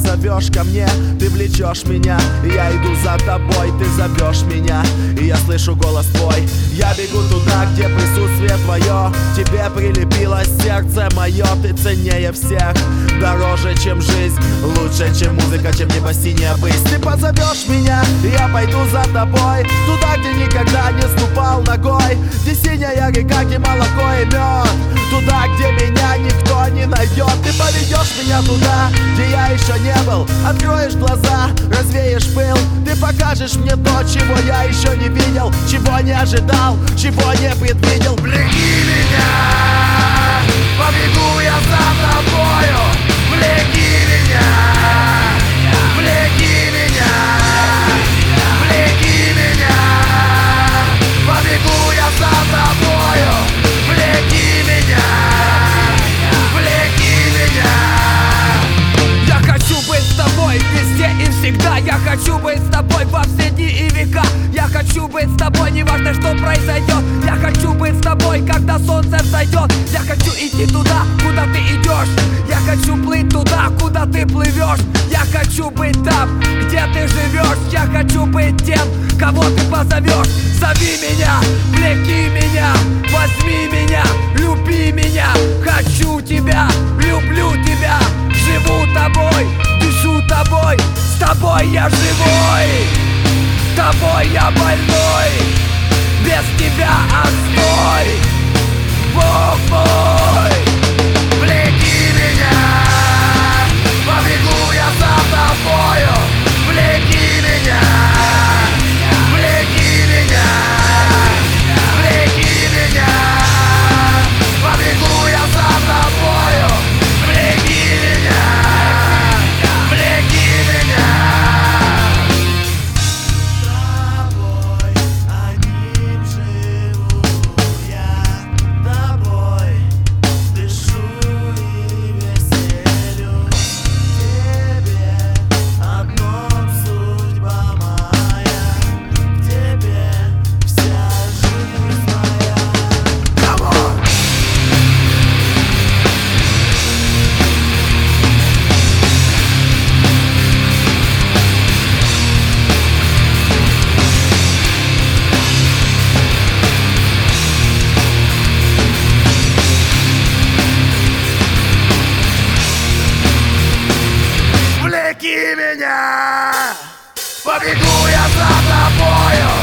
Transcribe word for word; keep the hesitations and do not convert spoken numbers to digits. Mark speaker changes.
Speaker 1: зовешь ко мне, ты влечешь меня, и я иду за тобой, ты зовешь меня, и я слышу голос твой. Я бегу туда, где присутствие твое, тебе прилепилось сердце мое, ты ценнее всех, дороже, чем жизнь, лучше, чем музыка, чем небо синяя высь. Ты позовешь меня, и я пойду за тобой, туда, где никогда не ступал ногой, где синяя река, где молоко и мед, туда, где меня никто не найдет. Ты поведешь меня туда, где я еще не был, откроешь глаза, развеешь пыл, ты покажешь мне то, чего я еще не видел, чего не ожидал, чего не предвидел. Влеки меня, побегу я за тобою, влеки меня, влеки меня, влеки меня, побегу я за тобою, влеки меня, влеки меня.
Speaker 2: Я хочу быть с тобой везде и всегда. Я хочу быть с тобой во все дни и века. Я хочу быть с тобой, неважно, что произойдет. Я хочу быть с тобой, когда солнце взойдет. Я хочу идти туда, куда ты идешь. Я хочу плыть туда, куда ты плывешь. Я хочу быть там, где ты живешь. Я хочу быть тем, кого ты позовешь. Зови меня, влеки меня, возьми меня, люби меня. Хочу тебя, люблю тебя, живу тобой, дышу тобой. С тобой я живой, с тобой я больной, без тебя отстой, Бог мой.
Speaker 1: Влеки меня, побегу я за тобою, влеки меня, влеки меня, влеки меня, побегу я за тобою, влеки меня, влеки меня. С тобой одним живу я, тобой дышу и веселюсь. Тебе одном судьба моя, в тебе вся жизнь моя. Come on! Влеки меня, побегу я за тобою.